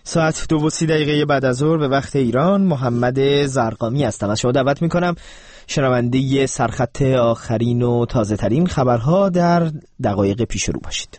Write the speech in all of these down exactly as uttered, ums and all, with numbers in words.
ساعت دو و سی دقیقه بعد از ظهر به وقت ایران، محمد زرقامی هستم. از شما دعوت میکنم شنونده سرخط آخرین و تازه ترین خبرها در دقایق پیش رو باشید.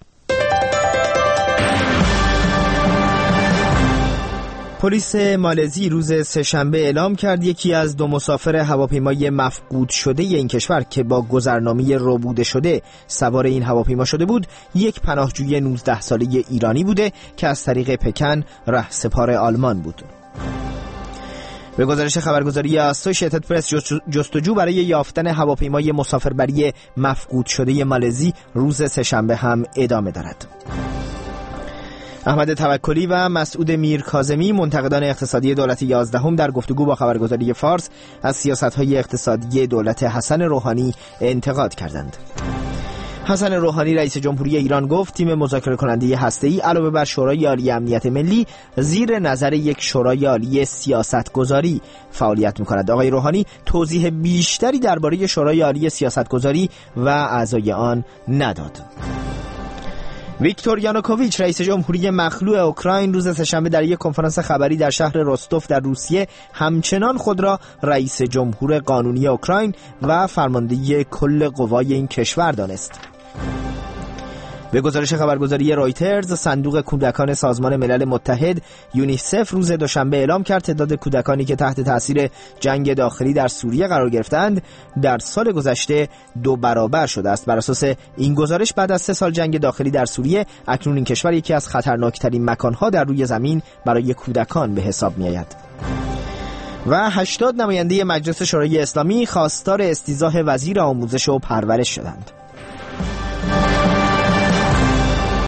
پلیس مالزی روز سه‌شنبه اعلام کرد یکی از دو مسافر هواپیمای مفقود شده این کشور که با گذرنامه ربوده شده سوار این هواپیما شده بود، یک پناهجوی نوزده ساله ایرانی بوده که از طریق پکن رهسپار آلمان بود. به گزارش خبرگزاری اسوسییتد پرس، جستجو برای یافتن هواپیمای مسافربری مفقود شده مالزی روز سه‌شنبه هم ادامه دارد. احمد توکلی و مسعود میرکاظمی، منتقدان اقتصادی دولت یازدهم، در گفتگو با خبرگزاری فارس از سیاست‌های اقتصادی دولت حسن روحانی انتقاد کردند. حسن روحانی رئیس جمهوری ایران گفت تیم مذاکره کننده هسته‌ای علاوه بر شورای عالی امنیت ملی زیر نظر یک شورای عالی سیاستگذاری فعالیت می‌کند. آقای روحانی توضیح بیشتری درباره شورای عالی سیاستگذاری و اعضای آن نداد. ویکتور یانوکوویچ، رئیس جمهوری مخلوع اوکراین، روز سه‌شنبه در یک کنفرانس خبری در شهر رستوف در روسیه همچنان خود را رئیس جمهور قانونی اوکراین و فرمانده کل قوای این کشور دانست. به گزارش خبرگزاری رویترز، صندوق کودکان سازمان ملل متحد یونیسف روز دوشنبه اعلام کرد تعداد کودکانی که تحت تاثیر جنگ داخلی در سوریه قرار گرفتند در سال گذشته دو برابر شده است. بر اساس این گزارش بعد از سه سال جنگ داخلی در سوریه، اکنون این کشور یکی از خطرناکترین مکانها در روی زمین برای کودکان به حساب می‌آید. و هشتاد نماینده مجلس شورای اسلامی خواستار استیضاح وزیر آموزش و پرورش شدند.